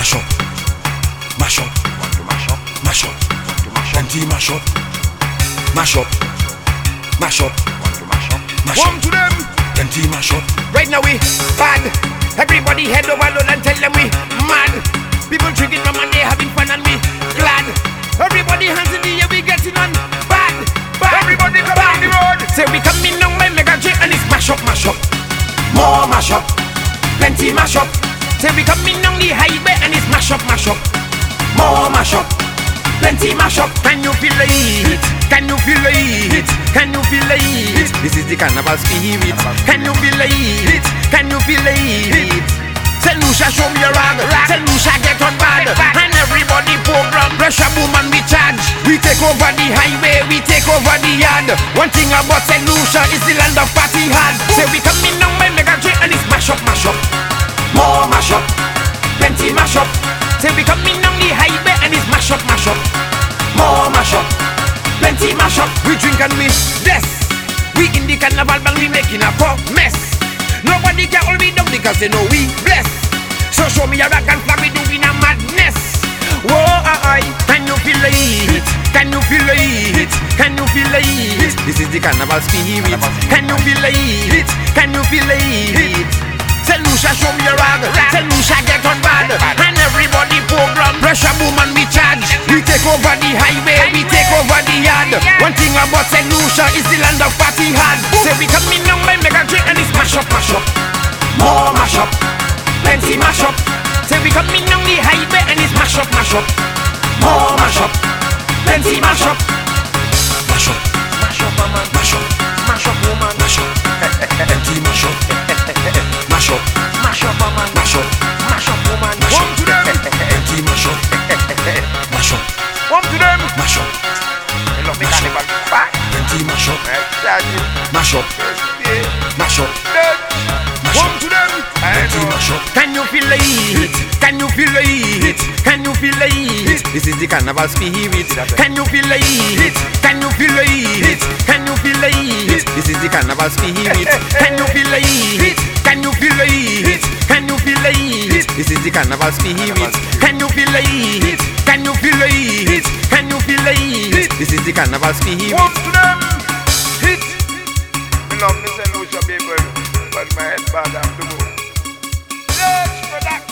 Mash up, mash up, Want to mash up? mash up, Want to mash up? plenty mash up, mash up, mash up, Want to mash up? mash One up, to them. plenty mash up. Right now we bad. Everybody head over load and tell them we mad. People drinking rum and they having fun and we glad. Everybody hands in the air, we getting on bad. Everybody come on the road. Say we coming on my mega J and it's mash up, more mash up, plenty mash up. Say we coming on the highway and it's mash up, more mash up, plenty mash up. Can you feel the heat? Can you feel the heat? Can you feel the heat? This is the carnival spirit. Can you feel the heat? Can you feel the heat? Say Lucia show me your rag. Say Lucia get on bad. And everybody program pressure boom and we charge. We take over the highway, we take over the yard. One thing about St. Lucia is the land of party hard. Say we coming on my mega J and it's mash up, more mash up, plenty mash up. Say we coming on the highway and it's mash up, more mash up, plenty mash up. We drink and we bless. We in the carnival band we making a mess. Nobody can hold me down because they know we bless. So show me a rock and flag, we doing a madness. Whoa, can you feel the heat? Can you feel the heat? Can you feel the heat? This is the carnival spirit. Can you feel the heat? Can you feel the heat? Say Lucia show me a rag. Say Lucia get on bad. And everybody program pressure boom and we charge. We take over the highway, we take over the yard. One thing about St. Lucia is the land of party hard. Say we coming on my mega J and it's mash up, more mash up, plenty mash up. Say we coming on the highway and it's mash up, more mash up, plenty mash up. Mash up, Mash up, man. mash up, Mash up, woman. mash up, plenty mash up, mash up, Mash up, man. mash up, Mash up, woman. mash One up, to them. plenty mash up, mash up, One to them. mash up, They love me carnival. Back. plenty mash up, Exactly. mash up, Yeah. mash up, Dead. mash One up, to them. I plenty know. mash up. Can you feel the heat? Can you feel the heat? Can you feel the heat? This is the carnival spirit. Can you feel the heat? Can you feel the heat? Can you feel the heat? This is the carnival spirit. Can you feel the heat? Can you feel the heat? Can you feel the heat? This is the carnival spirit. Can you feel the heat? Can you feel the heat? Can you feel the heat? This is the carnival spirit. One to them. Hit. Me love me St. Lucia people, but my head bad after go. Yes, production.